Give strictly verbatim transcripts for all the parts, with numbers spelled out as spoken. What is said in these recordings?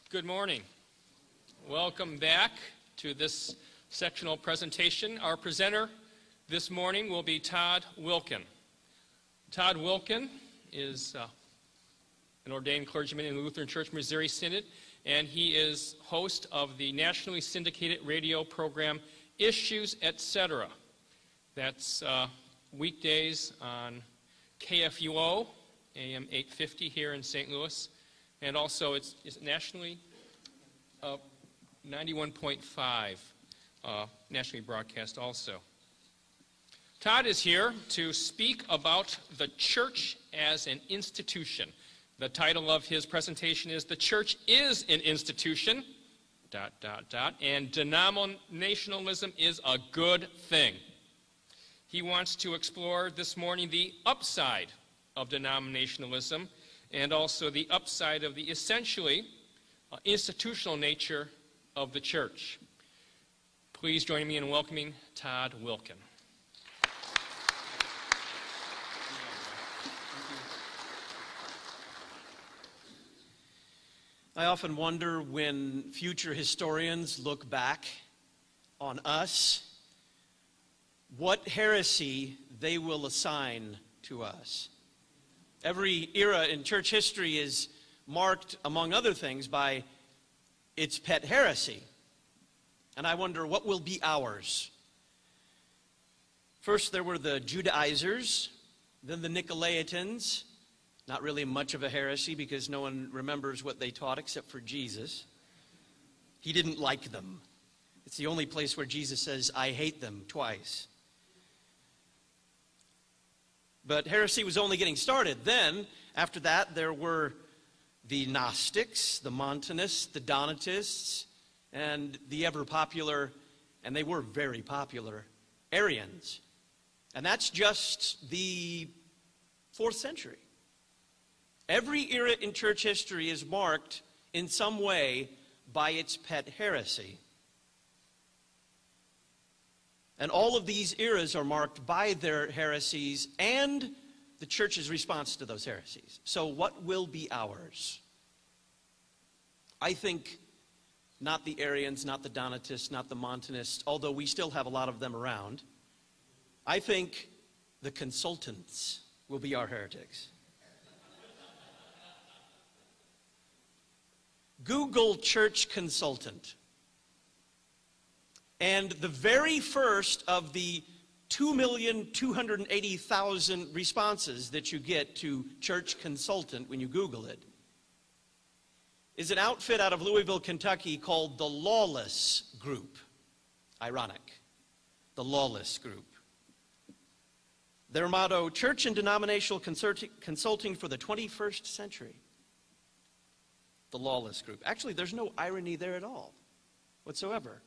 Good morning. Welcome back to this sectional presentation. Our presenter this morning will be Todd Wilken. Todd Wilken is uh, an ordained clergyman in the Lutheran Church Missouri Synod, and he is host of the nationally syndicated radio program Issues, et cetera. That's uh, weekdays on K F U O, A M eight fifty here in Saint Louis. And also, it's, it's nationally uh, ninety-one point five, uh, nationally broadcast also. Todd is here to speak about the church as an institution. The title of his presentation is "The Church is an Institution," dot, dot, dot, and denominationalism is a good thing. He wants to explore this morning the upside of denominationalism and also the upside of the essentially uh, institutional nature of the church. Please join me in welcoming Todd Wilken. I often wonder when future historians look back on us, what heresy they will assign to us. Every era in church history is marked, among other things, by its pet heresy. And I wonder what will be ours. First, there were the Judaizers, then the Nicolaitans. Not really much of a heresy because no one remembers what they taught except for Jesus. He didn't like them. It's the only place where Jesus says, "I hate them," twice. But heresy was only getting started. Then, after that, there were the Gnostics, the Montanists, the Donatists, and the ever-popular, and they were very popular, Arians. And that's just the fourth century. Every era in church history is marked in some way by its pet heresy. And all of these eras are marked by their heresies and the church's response to those heresies. So what will be ours? I think not the Arians, not the Donatists, not the Montanists, although we still have a lot of them around. I think the consultants will be our heretics. Google church consultant. And the very first of the two million two hundred eighty thousand responses that you get to church consultant when you Google it is an outfit out of Louisville, Kentucky called the Lawless Group. Ironic. The Lawless Group. Their motto, Church and Denominational Consulting for the twenty-first century. The Lawless Group. Actually, there's no irony there at all, whatsoever.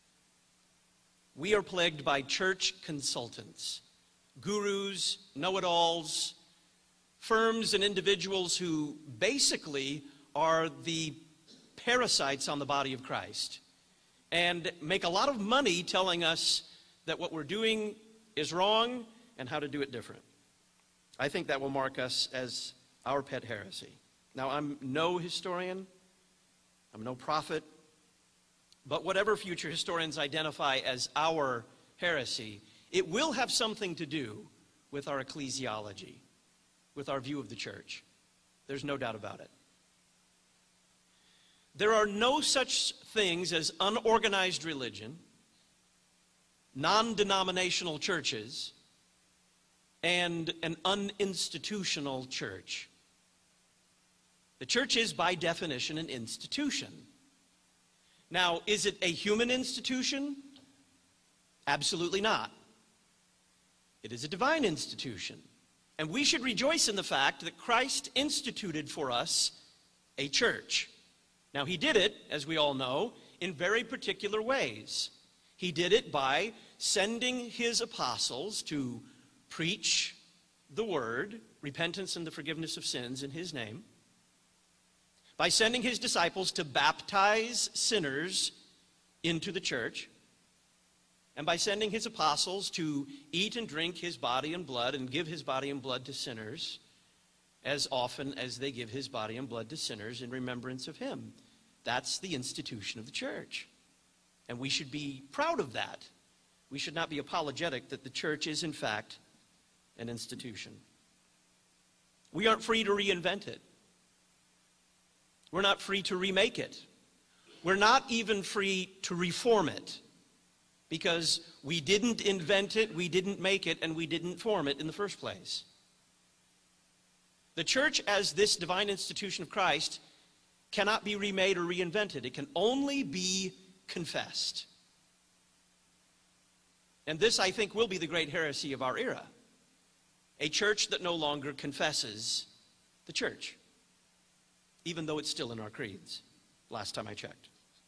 We are plagued by church consultants, gurus, know-it-alls, firms and individuals who basically are the parasites on the body of Christ and make a lot of money telling us that what we're doing is wrong and how to do it different. I think that will mark us as our pet heresy. Now, I'm no historian, I'm no prophet, but whatever future historians identify as our heresy, it will have something to do with our ecclesiology, with our view of the church. There's no doubt about it. There are no such things as unorganized religion, non-denominational churches, and an uninstitutional church. The church is, by definition, an institution. Now, is it a human institution? Absolutely not. It is a divine institution. And we should rejoice in the fact that Christ instituted for us a church. Now, he did it, as we all know, in very particular ways. He did it by sending his apostles to preach the word, repentance and the forgiveness of sins in his name, by sending his disciples to baptize sinners into the church, and by sending his apostles to eat and drink his body and blood and give his body and blood to sinners as often as they give his body and blood to sinners in remembrance of him. That's the institution of the church. And we should be proud of that. We should not be apologetic that the church is, in fact, an institution. We aren't free to reinvent it. We're not free to remake it. We're not even free to reform it, because we didn't invent it, we didn't make it, and we didn't form it in the first place. The church, as this divine institution of Christ, cannot be remade or reinvented. It can only be confessed. And this, I think, will be the great heresy of our era. A church that no longer confesses the church, even though it's still in our creeds, last time I checked.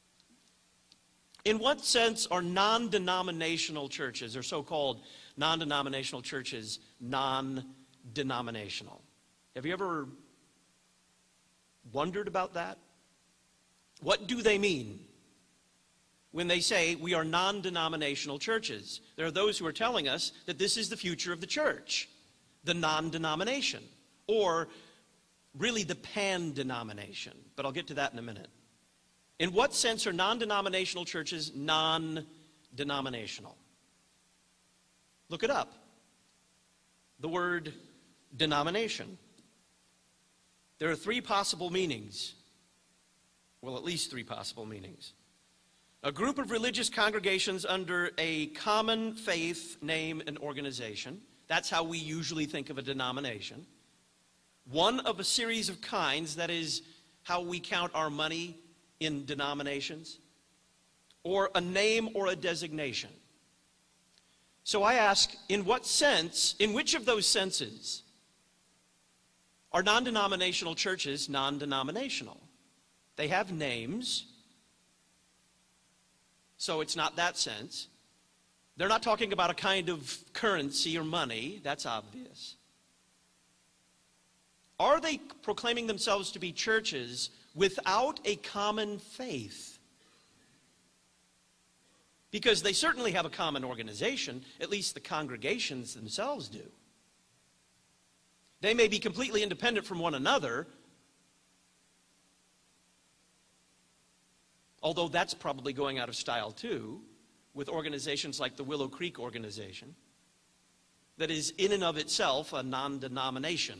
In what sense are non-denominational churches, or so-called non-denominational churches, non-denominational? Have you ever wondered about that? What do they mean when they say we are non-denominational churches? There are those who are telling us that this is the future of the church, the non-denomination, or really the pan-denomination. But I'll get to that in a minute. In what sense are non-denominational churches non-denominational? Look it up. The word denomination. There are three possible meanings. Well, at least three possible meanings. A group of religious congregations under a common faith, name, and organization. That's how we usually think of a denomination. One of a series of kinds, that is how we count our money in denominations. Or a name or a designation. So I ask, in what sense, in which of those senses are non-denominational churches non-denominational? They have names, so it's not that sense. They're not talking about a kind of currency or money. That's obvious. Are they proclaiming themselves to be churches without a common faith? Because they certainly have a common organization, at least the congregations themselves do. They may be completely independent from one another, although that's probably going out of style too, with organizations like the Willow Creek organization, that is in and of itself a non-denomination.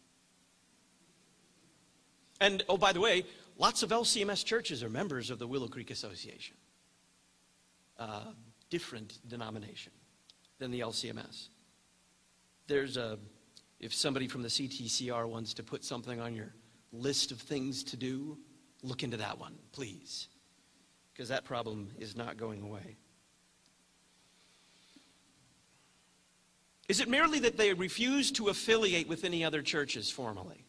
And, oh, by the way, lots of L C M S churches are members of the Willow Creek Association. Uh, different denomination than the L C M S. There's a, if somebody from the C T C R wants to put something on your list of things to do, look into that one, please, because that problem is not going away. Is it merely that they refuse to affiliate with any other churches formally?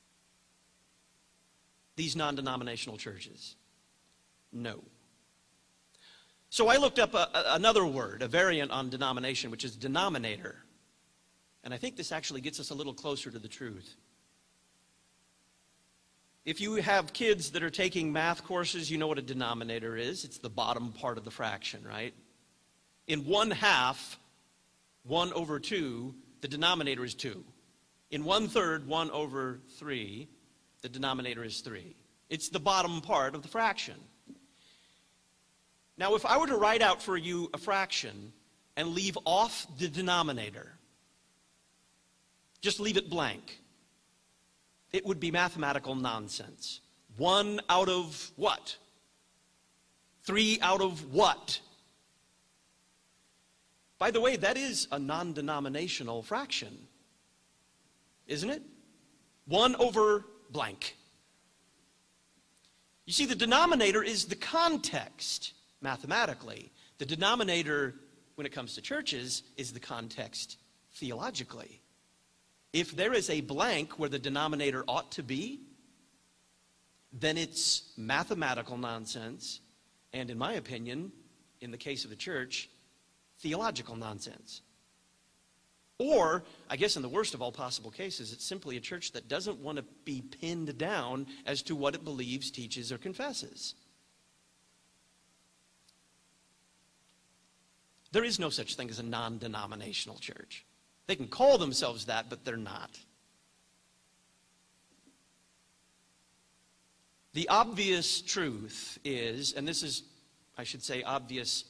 These non-denominational churches? No. So I looked up a, a, another word, a variant on denomination, which is denominator. And I think this actually gets us a little closer to the truth. If you have kids that are taking math courses, you know what a denominator is. It's the bottom part of the fraction, right? In one half, one over two, the denominator is two. In one third, one over three, the denominator is three. It's the bottom part of the fraction. Now, if I were to write out for you a fraction and leave off the denominator, just leave it blank, it would be mathematical nonsense. One out of what? Three out of what? By the way, that is a non-denominational fraction, isn't it? One over blank. You see, the denominator is the context, mathematically. The denominator, when it comes to churches, is the context theologically. If there is a blank where the denominator ought to be, then it's mathematical nonsense, and in my opinion, in the case of the church, theological nonsense. Or, I guess in the worst of all possible cases, it's simply a church that doesn't want to be pinned down as to what it believes, teaches, or confesses. There is no such thing as a non-denominational church. They can call themselves that, but they're not. The obvious truth is, and this is, I should say, obvious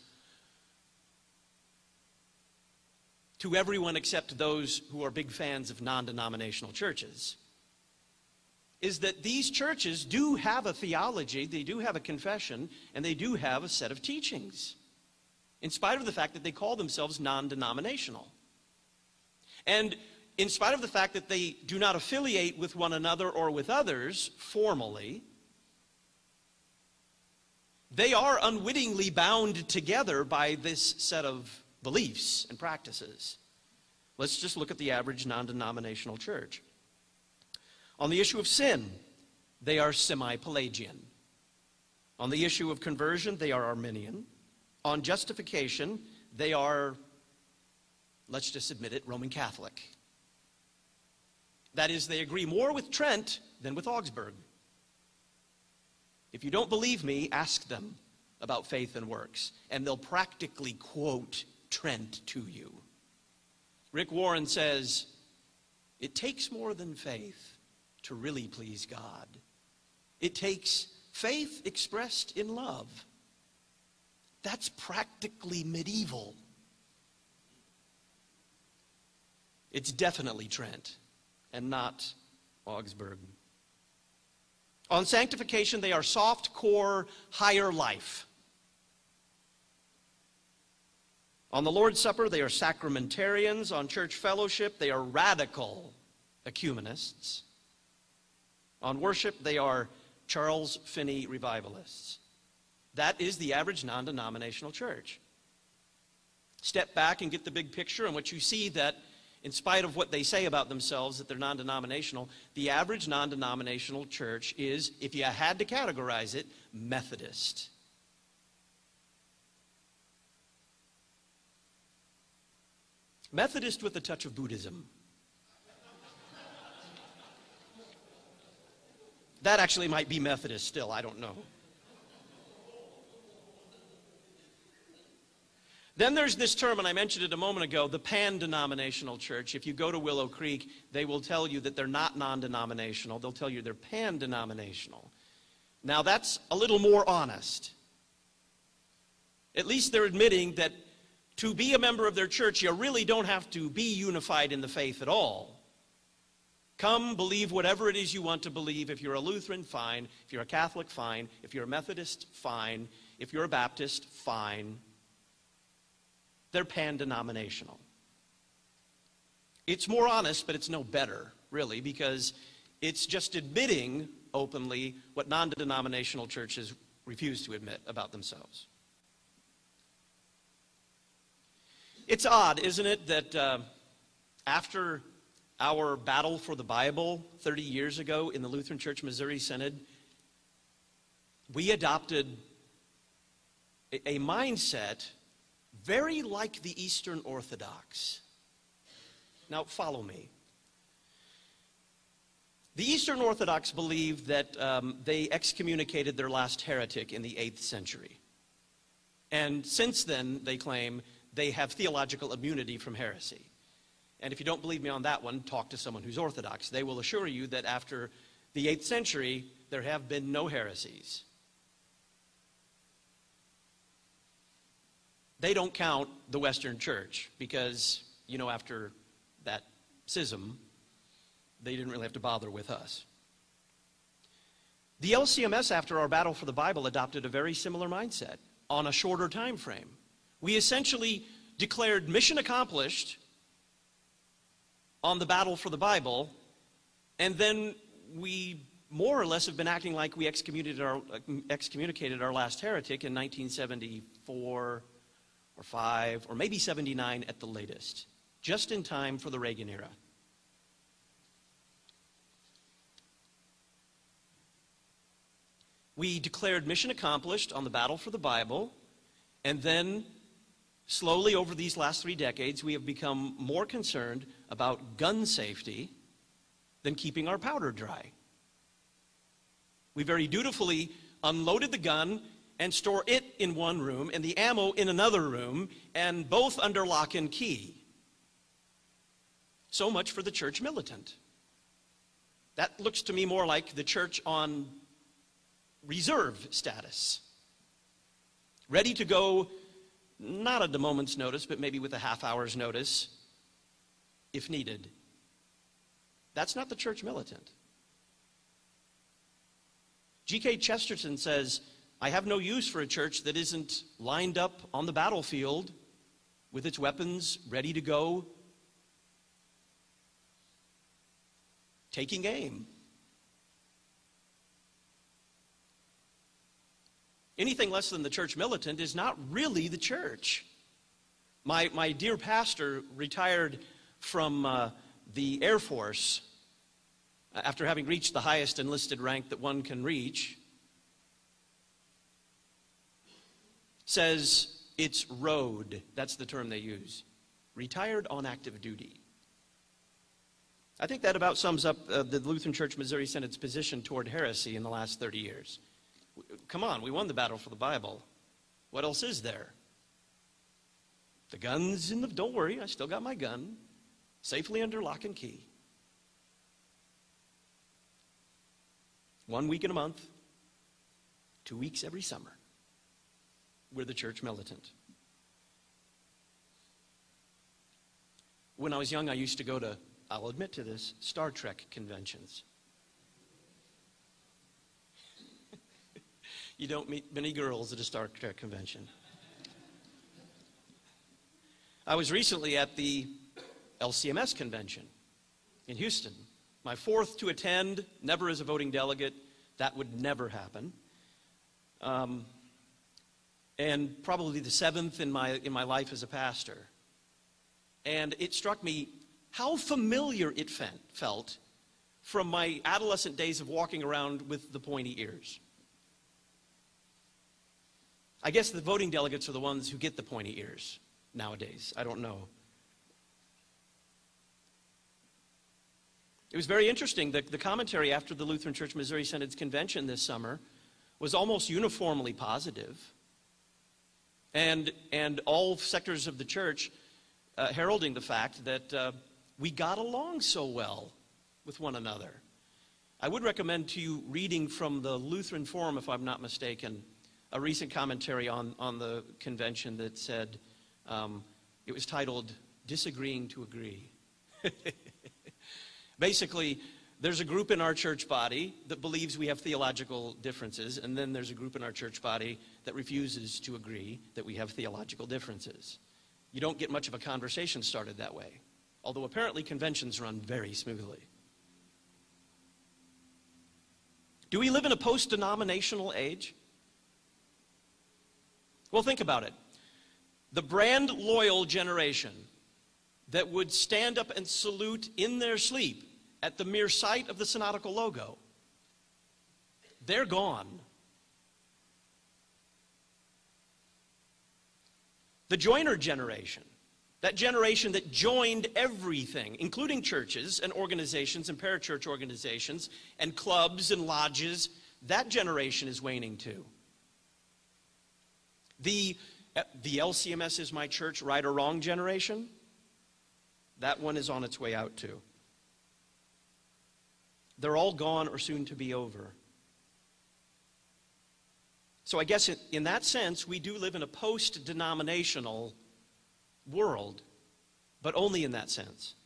to everyone except those who are big fans of non-denominational churches, is that these churches do have a theology, they do have a confession, and they do have a set of teachings, in spite of the fact that they call themselves non-denominational. And in spite of the fact that they do not affiliate with one another or with others formally, they are unwittingly bound together by this set of beliefs and practices. Let's just look at the average non-denominational church. On the issue of sin, they are semi-Pelagian. On the issue of conversion, they are Arminian. On justification, they are, let's just admit it, Roman Catholic. That is, they agree more with Trent than with Augsburg. If you don't believe me, ask them about faith and works, and they'll practically quote Trent to you. Rick Warren says, it takes more than faith to really please God. It takes faith expressed in love. That's practically medieval. It's definitely Trent and not Augsburg. On sanctification, they are soft core, higher life. On the Lord's Supper, they are sacramentarians. On church fellowship, they are radical ecumenists. On worship, they are Charles Finney revivalists. That is the average non-denominational church. Step back and get the big picture, and what you see that in spite of what they say about themselves, that they're non-denominational, the average non-denominational church is, if you had to categorize it, Methodist. Methodist with a touch of Buddhism. That actually might be Methodist still, I don't know. Then there's this term, and I mentioned it a moment ago, the pan-denominational church. If you go to Willow Creek, they will tell you that they're not non-denominational. They'll tell you they're pan-denominational. Now that's a little more honest. At least they're admitting that to be a member of their church, you really don't have to be unified in the faith at all. Come, believe whatever it is you want to believe. If you're a Lutheran, fine. If you're a Catholic, fine. If you're a Methodist, fine. If you're a Baptist, fine. They're pan-denominational. It's more honest, but it's no better, really, because it's just admitting openly what non-denominational churches refuse to admit about themselves. It's odd, isn't it, that uh, after our battle for the Bible thirty years ago in the Lutheran Church Missouri Synod, we adopted a, a mindset very like the Eastern Orthodox. Now, follow me. The Eastern Orthodox believe that um, they excommunicated their last heretic in the eighth century. And since then, they claim, they have theological immunity from heresy. And if you don't believe me on that one, talk to someone who's Orthodox. They will assure you that after the eighth century, there have been no heresies. They don't count the Western Church because, you know, after that schism, they didn't really have to bother with us. The L C M S, after our battle for the Bible, adopted a very similar mindset on a shorter time frame. We essentially declared mission accomplished on the battle for the Bible, and then we more or less have been acting like we excommunicated our, excommunicated our last heretic in nineteen seventy-four or five, or maybe seventy-nine at the latest, just in time for the Reagan era. We declared mission accomplished on the battle for the Bible, and then slowly over these last three decades, we have become more concerned about gun safety than keeping our powder dry. We very dutifully unloaded the gun and store it in one room and the ammo in another room, and both under lock and key. So much for the church militant. That looks to me more like the church on reserve status. Ready to go, not at a moment's notice, but maybe with a half hour's notice, if needed. That's not the church militant. G K Chesterton says, I have no use for a church that isn't lined up on the battlefield with its weapons ready to go, taking aim. Anything less than the church militant is not really the church. My, my dear pastor retired from uh, the Air Force after having reached the highest enlisted rank that one can reach. Says it's road. That's the term they use. Retired on active duty. I think that about sums up uh, the Lutheran Church Missouri Synode's position toward heresy in the last thirty years. Come on, we won the battle for the Bible. What else is there? The gun's in the, don't worry, I still got my gun, safely under lock and key. One week in a month, two weeks every summer. We're the church militant. When I was young, I used to go to, I'll admit to this, Star Trek conventions. You don't meet many girls at a Star Trek convention. I was recently at the L C M S convention in Houston. My fourth to attend, never as a voting delegate. That would never happen. Um, and probably the seventh in my, in my life as a pastor. And it struck me how familiar it felt from my adolescent days of walking around with the pointy ears. I guess the voting delegates are the ones who get the pointy ears nowadays. I don't know. It was very interesting. The, the commentary after the Lutheran Church Missouri Synode's convention this summer was almost uniformly positive. And, and all sectors of the church uh, heralding the fact that uh, we got along so well with one another. I would recommend to you reading from the Lutheran Forum, if I'm not mistaken, a recent commentary on, on the convention that said, um, it was titled, Disagreeing to Agree. Basically, there's a group in our church body that believes we have theological differences, and then there's a group in our church body that refuses to agree that we have theological differences. You don't get much of a conversation started that way, although apparently conventions run very smoothly. Do we live in a post-denominational age? Well, think about it. The brand loyal generation that would stand up and salute in their sleep at the mere sight of the synodical logo, they're gone. The joiner generation, that generation that joined everything, including churches and organizations and parachurch organizations and clubs and lodges, that generation is waning too. The, the L C M S is my church, right or wrong generation, that one is on its way out too. They're all gone or soon to be over. So I guess in, in that sense, we do live in a post-denominational world, but only in that sense.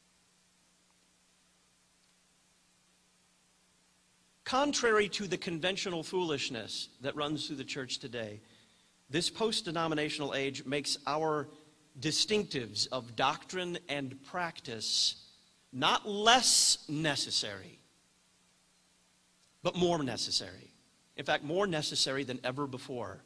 Contrary to the conventional foolishness that runs through the church today, this post-denominational age makes our distinctives of doctrine and practice not less necessary, but more necessary. In fact, more necessary than ever before.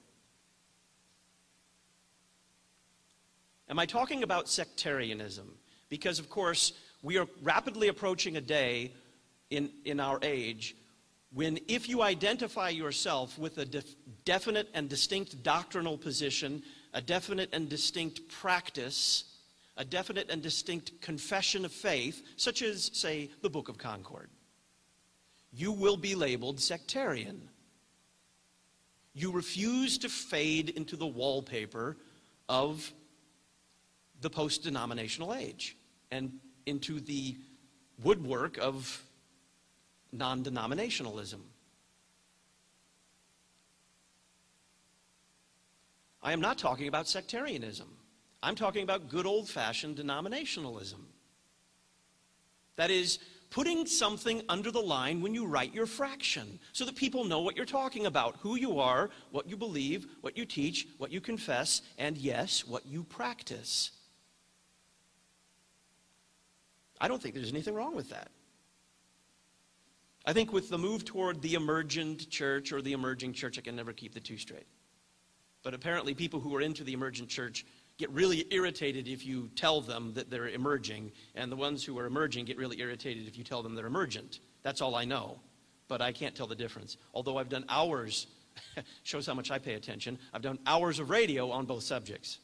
Am I talking about sectarianism? Because, of course, we are rapidly approaching a day in, in our age when if you identify yourself with a def- definite and distinct doctrinal position, a definite and distinct practice, a definite and distinct confession of faith, such as, say, the Book of Concord, you will be labeled sectarian. You refuse to fade into the wallpaper of the post-denominational age and into the woodwork of non-denominationalism. I am not talking about sectarianism. I'm talking about good old-fashioned denominationalism. That is, putting something under the line when you write your fraction so that people know what you're talking about, who you are, what you believe, what you teach, what you confess, and yes, what you practice. I don't think there's anything wrong with that. I think with the move toward the emergent church or the emerging church, I can never keep the two straight. But apparently people who are into the emergent church get really irritated if you tell them that they're emerging, and the ones who are emerging get really irritated if you tell them they're emergent. That's all I know, but I can't tell the difference. Although I've done hours, shows how much I pay attention, I've done hours of radio on both subjects.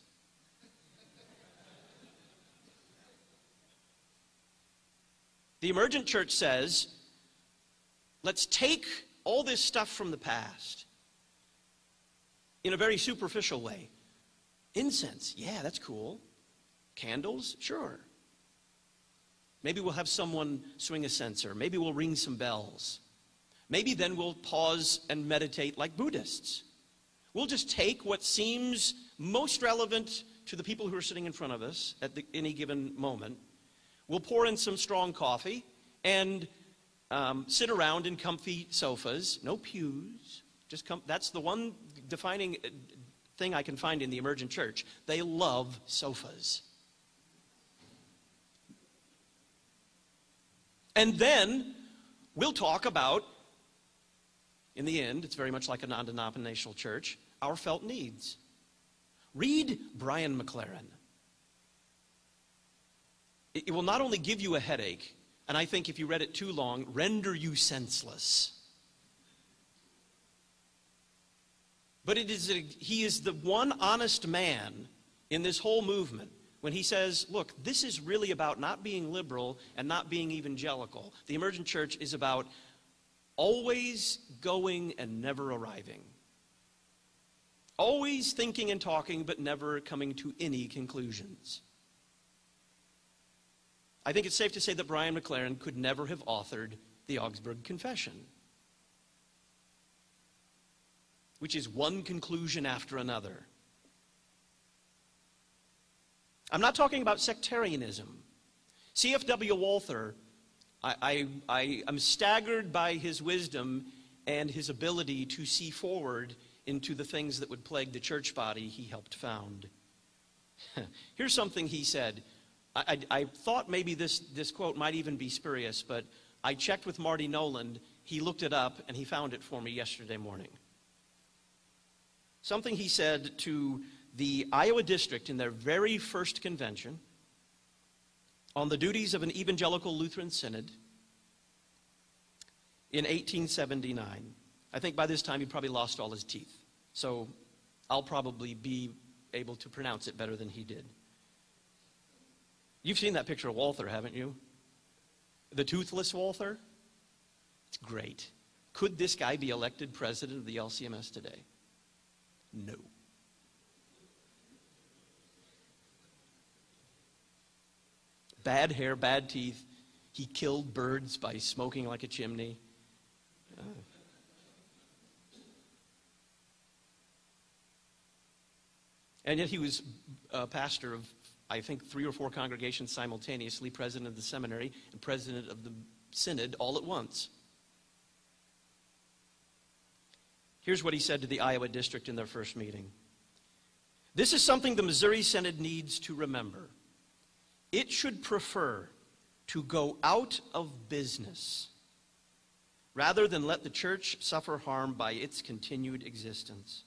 The emergent church says, let's take all this stuff from the past in a very superficial way. Incense, yeah, that's cool. Candles, sure. Maybe we'll have someone swing a censer. Maybe we'll ring some bells. Maybe then we'll pause and meditate like Buddhists. We'll just take what seems most relevant to the people who are sitting in front of us at the, any given moment. We'll pour in some strong coffee and um, sit around in comfy sofas, no pews. Just come. That's the one defining thing I can find in the emergent church. They love sofas. And then we'll talk about, in the end, it's very much like a non-denominational church, our felt needs. Read Brian McLaren. It will not only give you a headache, and I think if you read it too long, render you senseless. But it is a, he is the one honest man in this whole movement when he says, look, this is really about not being liberal and not being evangelical. The emergent church is about always going and never arriving. Always thinking and talking, but never coming to any conclusions. I think it's safe to say that Brian McLaren could never have authored the Augsburg Confession, which is one conclusion after another. I'm not talking about sectarianism. C F W Walther, I, I, I am staggered by his wisdom and his ability to see forward into the things that would plague the church body he helped found. Here's something he said. I, I, I thought maybe this, this quote might even be spurious, but I checked with Marty Noland. He looked it up, and he found it for me yesterday morning. Something he said to the Iowa district in their very first convention on the duties of an evangelical Lutheran synod in eighteen seventy-nine. I think by this time he probably lost all his teeth, so I'll probably be able to pronounce it better than he did. You've seen that picture of Walther, haven't you? The toothless Walther? It's great. Could this guy be elected president of the L C M S today? No. Bad hair, bad teeth. He killed birds by smoking like a chimney. Uh, and yet he was a pastor of, I think, three or four congregations simultaneously, president of the seminary and president of the synod all at once. Here's what he said to the Iowa district in their first meeting. This is something the Missouri Synod needs to remember. It should prefer to go out of business rather than let the church suffer harm by its continued existence.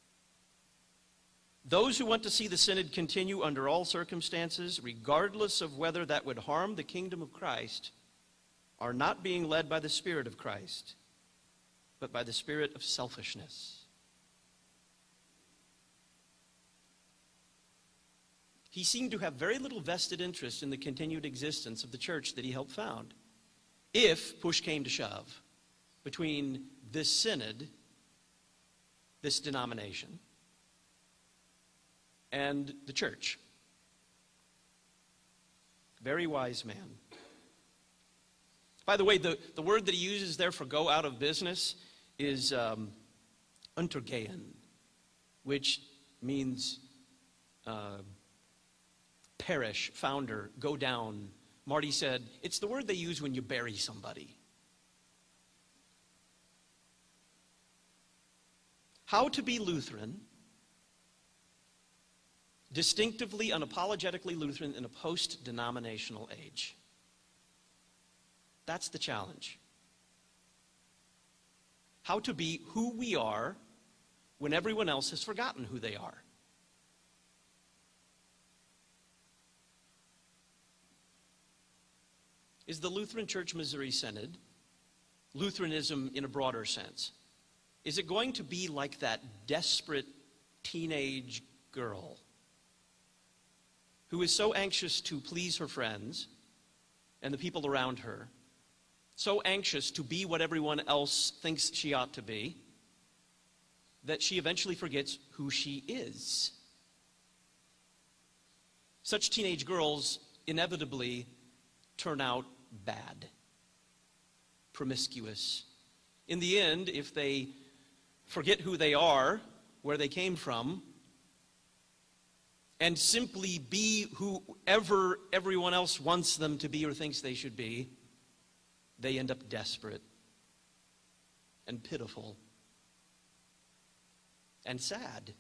Those who want to see the synod continue under all circumstances, regardless of whether that would harm the kingdom of Christ, are not being led by the Spirit of Christ, but by the spirit of selfishness. He seemed to have very little vested interest in the continued existence of the church that he helped found, if push came to shove between this synod, this denomination, and the church. Very wise man. By the way, the, the word that he uses there for go out of business is um, untergehen, which means uh, perish, founder, go down. Marty said, it's the word they use when you bury somebody. How to be Lutheran, distinctively, unapologetically Lutheran in a post-denominational age. That's the challenge. How to be who we are when everyone else has forgotten who they are. Is the Lutheran Church Missouri Synod, Lutheranism in a broader sense, is it going to be like that desperate teenage girl who is so anxious to please her friends and the people around her, so anxious to be what everyone else thinks she ought to be, that she eventually forgets who she is? Such teenage girls inevitably turn out bad, promiscuous. In the end, if they forget who they are, where they came from, and simply be whoever everyone else wants them to be or thinks they should be, they end up desperate and pitiful and sad.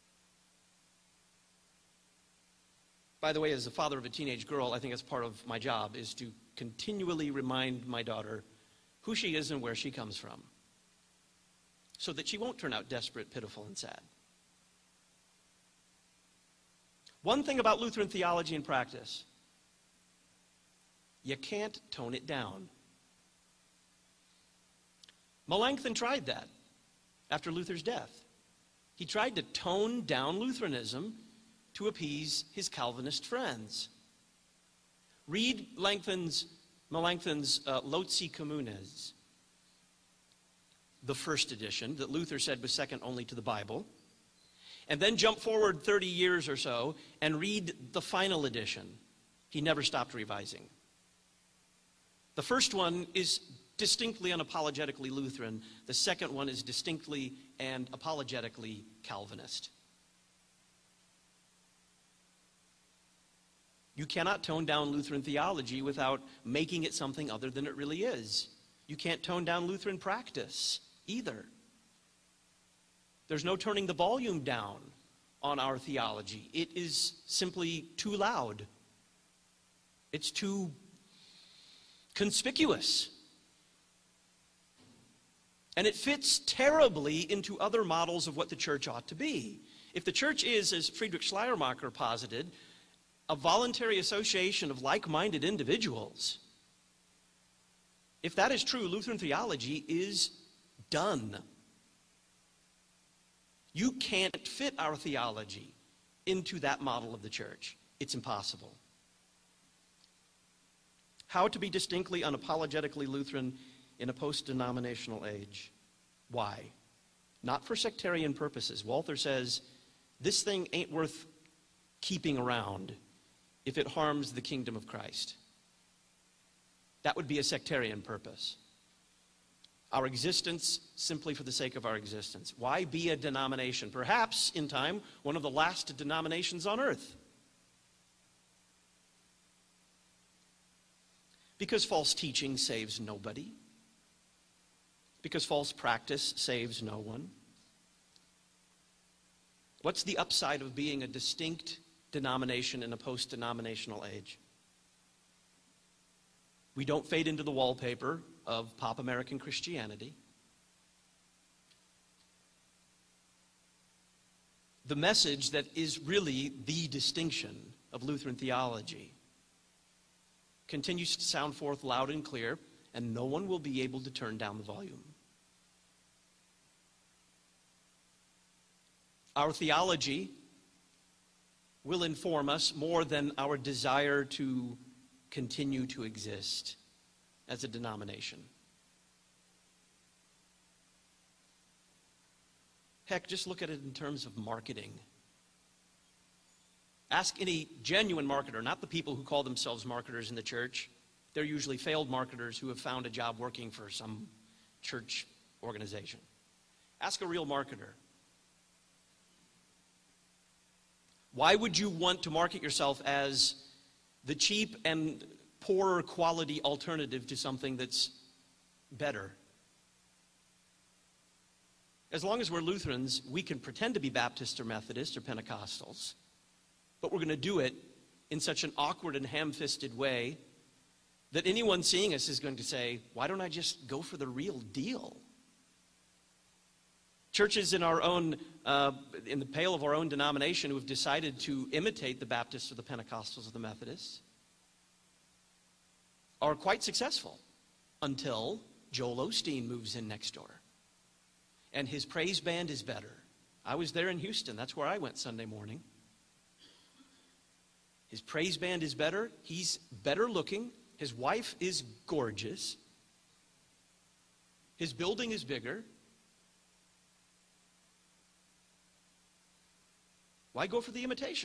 By the way, as the father of a teenage girl, I think that's part of my job, is to continually remind my daughter who she is and where she comes from, so that she won't turn out desperate, pitiful, and sad. One thing about Lutheran theology and practice, you can't tone it down. Melanchthon tried that after Luther's death. He tried to tone down Lutheranism to appease his Calvinist friends. Read Melanchthon's, Melanchthon's uh, Loci Communes, the first edition that Luther said was second only to the Bible, and then jump forward thirty years or so and read the final edition. He never stopped revising. The first one is distinctly unapologetically Lutheran. The second one is distinctly and apologetically Calvinist. You cannot tone down Lutheran theology without making it something other than it really is. You can't tone down Lutheran practice either. There's no turning the volume down on our theology. It is simply too loud. It's too conspicuous. And it fits terribly into other models of what the church ought to be. If the church is, as Friedrich Schleiermacher posited, a voluntary association of like-minded individuals, if that is true, Lutheran theology is done. You can't fit our theology into that model of the church. It's impossible. How to be distinctly, unapologetically Lutheran in a post-denominational age. Why? Not for sectarian purposes. Walther says, this thing ain't worth keeping around if it harms the kingdom of Christ. That would be a sectarian purpose. Our existence simply for the sake of our existence. Why be a denomination? Perhaps, in time, one of the last denominations on earth. Because false teaching saves nobody. Because false practice saves no one. What's the upside of being a distinct denomination in a post-denominational age? We don't fade into the wallpaper of pop American Christianity. The message that is really the distinction of Lutheran theology continues to sound forth loud and clear, and no one will be able to turn down the volume. Our theology will inform us more than our desire to continue to exist as a denomination. Heck, just look at it in terms of marketing. Ask any genuine marketer, not the people who call themselves marketers in the church. They're usually failed marketers who have found a job working for some church organization. Ask a real marketer. Why would you want to market yourself as the cheap and poorer quality alternative to something that's better? As long as we're Lutherans, we can pretend to be Baptists or Methodists or Pentecostals, but we're going to do it in such an awkward and ham-fisted way that anyone seeing us is going to say, why don't I just go for the real deal? Churches in our own, uh, in the pale of our own denomination who have decided to imitate the Baptists or the Pentecostals or the Methodists are quite successful until Joel Osteen moves in next door. And his praise band is better. I was there in Houston. That's where I went Sunday morning. His praise band is better. He's better looking. His wife is gorgeous. His building is bigger. Why go for the imitation?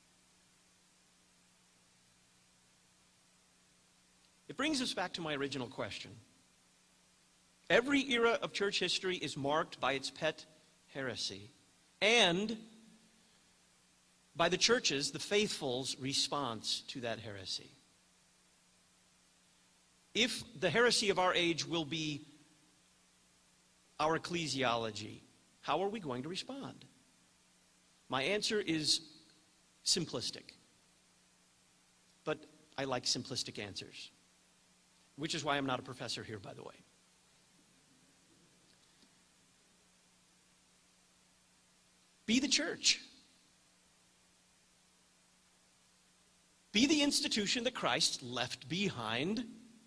It brings us back to my original question. Every era of church history is marked by its pet heresy and by the church's, the faithful's, response to that heresy. If the heresy of our age will be our ecclesiology, how are we going to respond? My answer is simplistic. But I like simplistic answers, which is why I'm not a professor here, by the way. Be the church. Be the institution that Christ left behind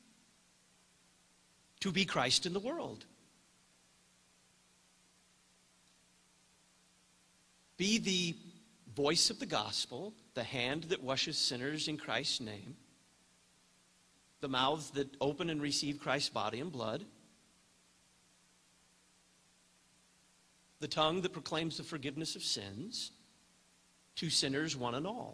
to be Christ in the world. Be the voice of the gospel, the hand that washes sinners in Christ's name, the mouths that open and receive Christ's body and blood, the tongue that proclaims the forgiveness of sins to sinners one and all.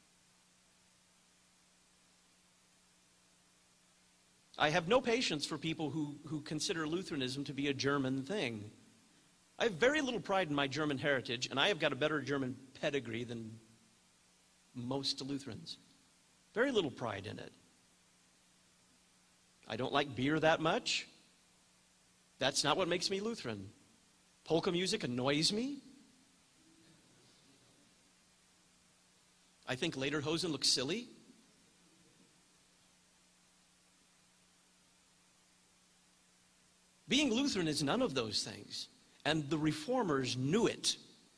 I have no patience for people who, who consider Lutheranism to be a German thing. I have very little pride in my German heritage, and I have got a better German pedigree than most Lutherans. Very little pride in it. I don't like beer that much. That's not what makes me Lutheran. Polka music annoys me. I think lederhosen looks silly. Being Lutheran is none of those things, and the Reformers knew it.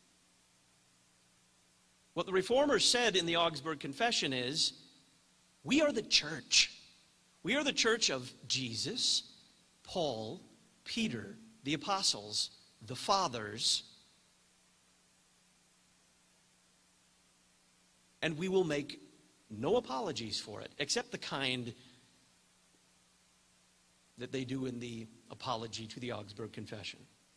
What the Reformers said in the Augsburg Confession is, we are the church. We are the church of Jesus, Paul, Peter, the apostles, the fathers, and we will make no apologies for it, except the kind that they do in the apology to the Augsburg Confession.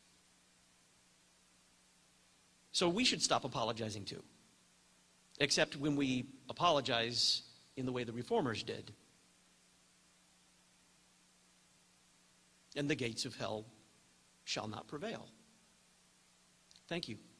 So we should stop apologizing too, except when we apologize in the way the Reformers did. And the gates of hell shall not prevail. Thank you.